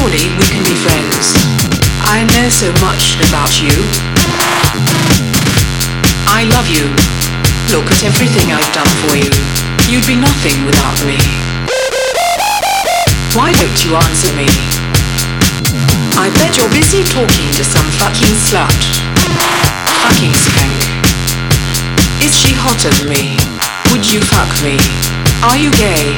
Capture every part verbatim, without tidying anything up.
Surely we can be friends. I know so much about you. I love you. Look at everything I've done for you. You'd be nothing without me. Why don't you answer me? I bet you're busy talking to some fucking slut. Fucking skank. Is she hotter than me? Would you fuck me? Are you gay?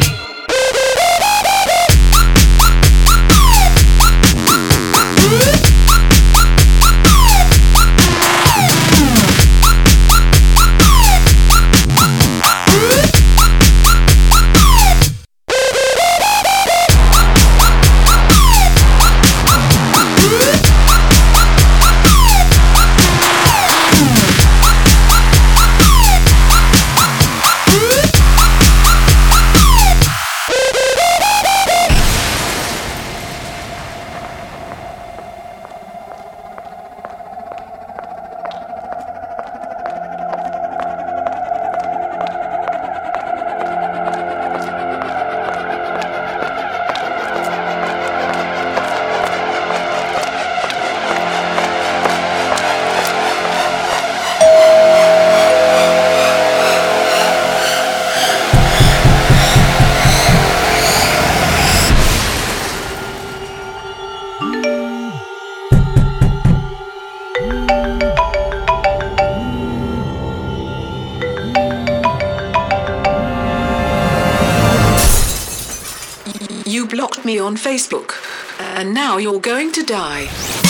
You blocked me on Facebook, and now you're going to die.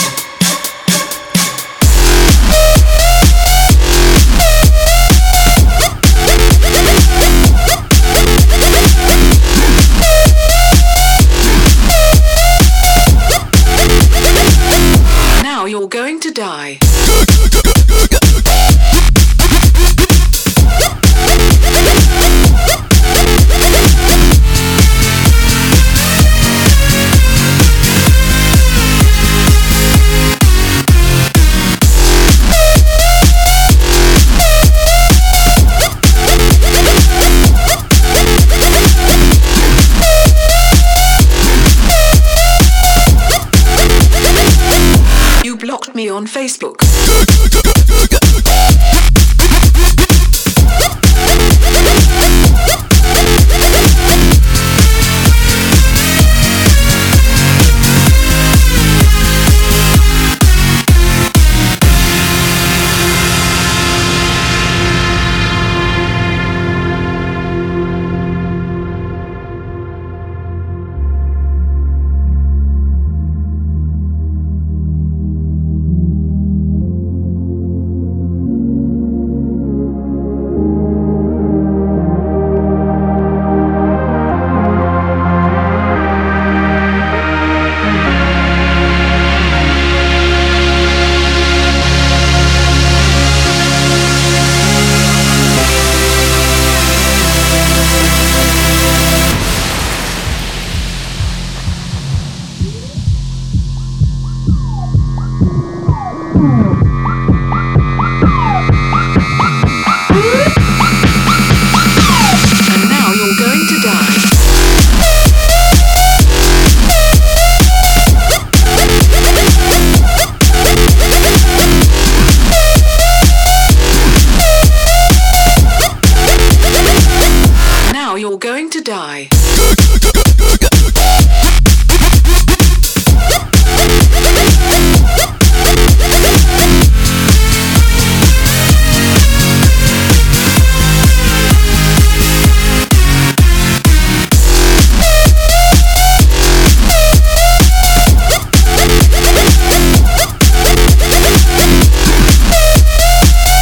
Now you're going to die. Blocked me on Facebook. You're going to die.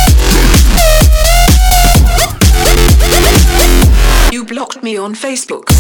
You blocked me on Facebook.